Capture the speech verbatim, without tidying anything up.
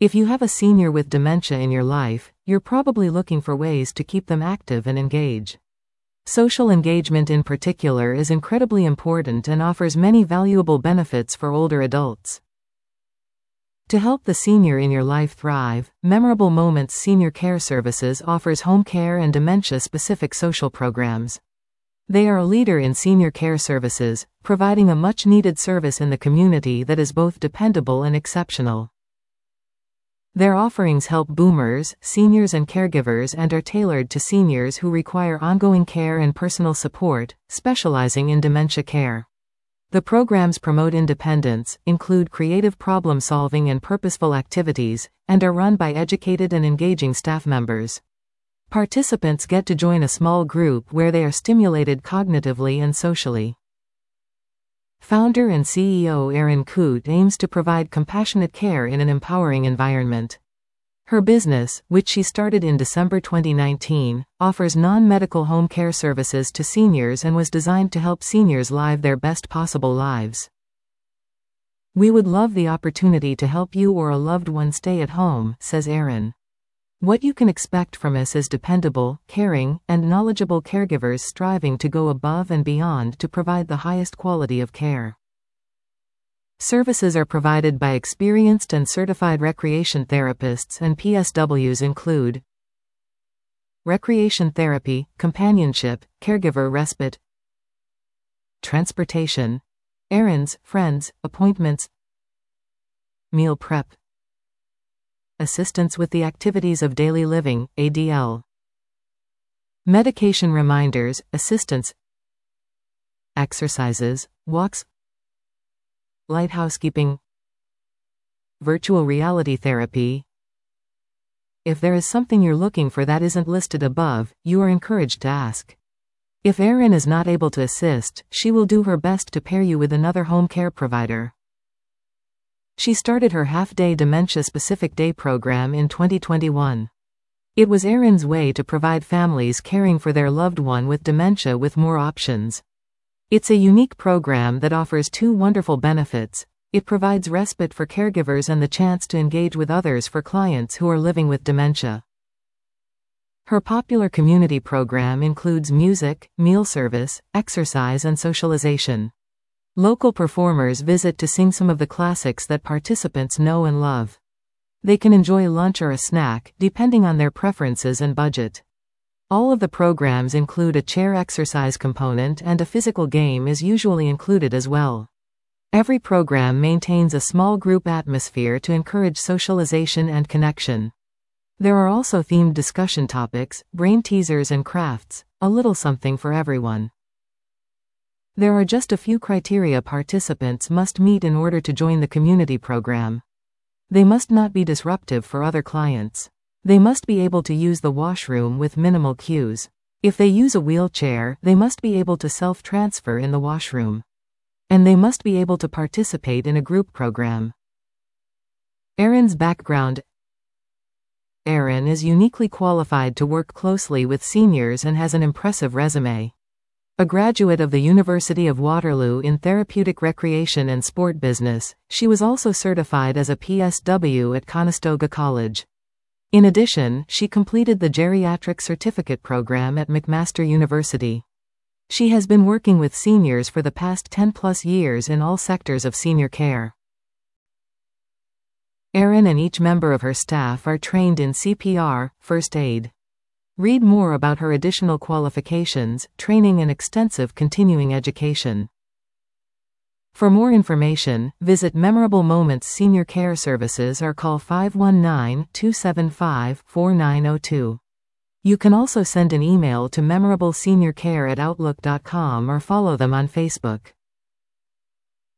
If you have a senior with dementia in your life, you're probably looking for ways to keep them active and engage. Social engagement in particular is incredibly important and offers many valuable benefits for older adults. To help the senior in your life thrive, Memorable Moments Senior Care Services offers home care and dementia-specific social programs. They are a leader in senior care services, providing a much-needed service in the community that is both dependable and exceptional. Their offerings help boomers, seniors and caregivers and are tailored to seniors who require ongoing care and personal support, specializing in dementia care. The programs promote independence, include creative problem-solving and purposeful activities, and are run by educated and engaging staff members. Participants get to join a small group where they are stimulated cognitively and socially. Founder and C E O Erin Coote aims to provide compassionate care in an empowering environment. Her business, which she started in December twenty nineteen, offers non-medical home care services to seniors and was designed to help seniors live their best possible lives. "We would love the opportunity to help you or a loved one stay at home," says Erin. "What you can expect from us is dependable, caring, and knowledgeable caregivers striving to go above and beyond to provide the highest quality of care." Services are provided by experienced and certified recreation therapists, and P S Ws include recreation therapy, companionship, caregiver respite, transportation, errands, friends, appointments, meal prep, assistance with the activities of daily living, A D L, medication reminders, assistance, exercises, walks, light housekeeping, virtual reality therapy. If there is something you're looking for that isn't listed above, you are encouraged to ask. If Erin is not able to assist, she will do her best to pair you with another home care provider. She started her half-day dementia-specific day program in twenty twenty-one. It was Erin's way to provide families caring for their loved one with dementia with more options. It's a unique program that offers two wonderful benefits. It provides respite for caregivers and the chance to engage with others for clients who are living with dementia. Her popular community program includes music, meal service, exercise and socialization. Local performers visit to sing some of the classics that participants know and love. They can enjoy lunch or a snack, depending on their preferences and budget. All of the programs include a chair exercise component, and a physical game is usually included as well. Every program maintains a small group atmosphere to encourage socialization and connection. There are also themed discussion topics, brain teasers and crafts, a little something for everyone. There are just a few criteria participants must meet in order to join the community program. They must not be disruptive for other clients. They must be able to use the washroom with minimal cues. If they use a wheelchair, they must be able to self-transfer in the washroom. And they must be able to participate in a group program. Erin's background. Erin is uniquely qualified to work closely with seniors and has an impressive resume. A graduate of the University of Waterloo in therapeutic recreation and sport business, she was also certified as a P S W at Conestoga College. In addition, she completed the Geriatric Certificate program at McMaster University. She has been working with seniors for the past ten plus years in all sectors of senior care. Erin and each member of her staff are trained in C P R, first aid. Read more about her additional qualifications, training and extensive continuing education. For more information, visit Memorable Moments Senior Care Services or call five one nine, two seven five, four nine zero two. You can also send an email to memorable senior care at outlook dot com or follow them on Facebook.